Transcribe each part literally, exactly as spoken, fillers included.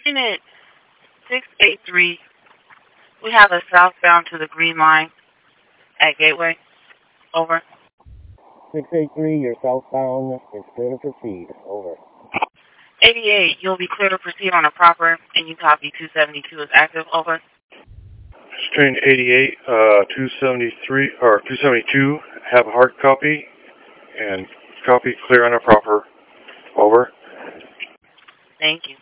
Unit six eight three, we have a southbound to the Green Line at Gateway. Over. six eight three, you're southbound. It's clear to proceed. Over. eighty-eight, you'll be clear to proceed on a proper, and you copy two seventy-two is active. Over. Train eighty-eight, uh, two seventy-three, or two seventy-two, have a hard copy, and copy clear on a proper. Over. Thank you.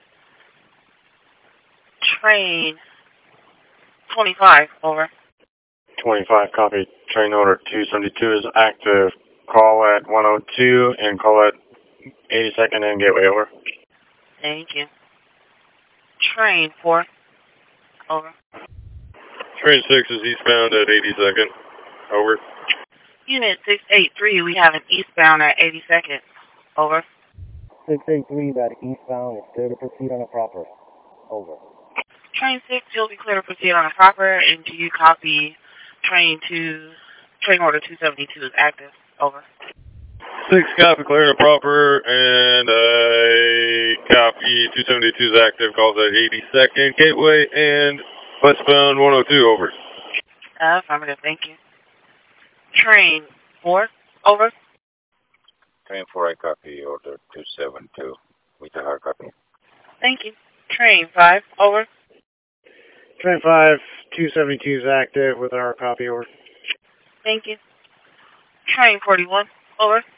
Train twenty-five, over. twenty-five, copy. Train order two seventy-two is active. Call at one oh two and call at eighty-second and Gateway. Over. Thank you. Train four, over. Train six is eastbound at eighty-second. Over. Unit six eight three, we have an eastbound at eighty-second. Over. six eight three, that eastbound is clear to proceed on a proper. Over. Train six, you'll be clear to proceed on a proper, and do you copy train two, train order two seventy-two is active. Over. six, copy clear on a proper, and I copy two seventy-two is active. Calls at eighty-second Gateway and westbound one oh two. Over. Uh, affirmative, thank you. Train four, over. Train four, I copy order two seventy-two with a hard copy. Thank you. Train five, over. Train five, two seventy-two is active with our copy. Over. Thank you. Train forty-one, over.